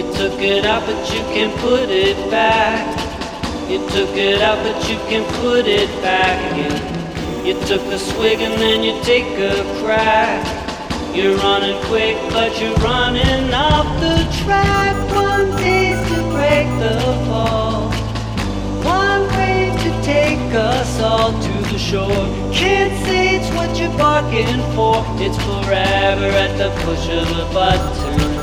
You took it out, but you can put it back. You took it out, but you can put it back again. You took a swig and then you take a crack. You're running quick, but you're running off the track. One taste to break the fall. One wave to take us all to the shore. Can't say it's what you're barking for. It's forever at the push of a button.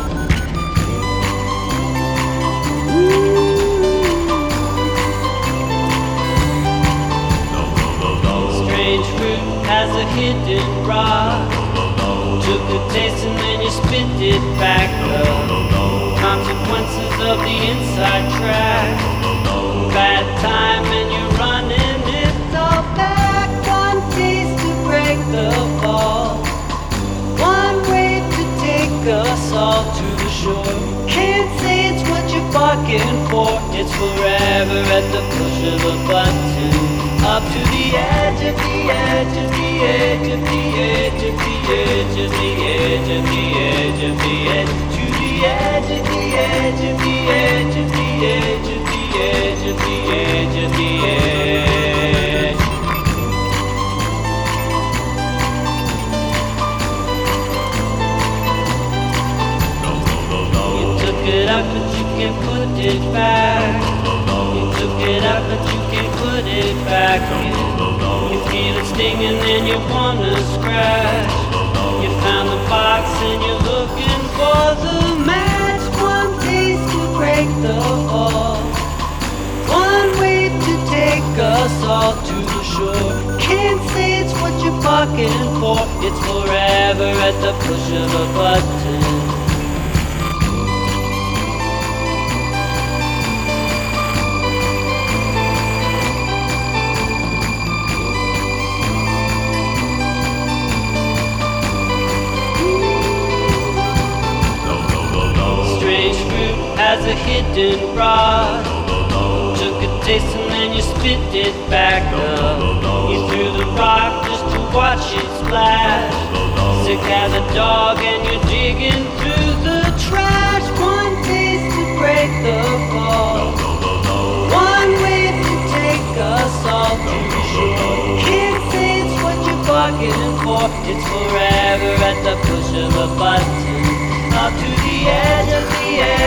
Strange fruit has a hidden rock. Took a taste and then you spit it back up. Consequences of the inside track. Bad time and you're running it all back. One taste to break the fall. One wave to take us all to the shore. Can't say it's what you're barking for. It's forever at the push of a button. Up to the edge of the edge of the edge of the edge of the edge of the edge of the edge of the edge. To the edge of the edge of the edge of the edge of the edge of the edge of the edge. You took it out, but you can put it back. You took it out, but you can put it back in. You feel it stinging and you wanna scratch. You found the box and you're looking for the match. One taste to break the fall. One wave to take us all to the shore. Can't say it's what you're barking for. It's forever at the push of a button. Has a hidden rod. Took a taste and then you spit it back up. You threw the rock just to watch it splash. Sick as a dog and you're digging through the trash. One taste to break the fall. One wave to take us all to the shore. Can't say it's what you're bargaining for. It's forever at the push of a button. Up to the edge of the edge.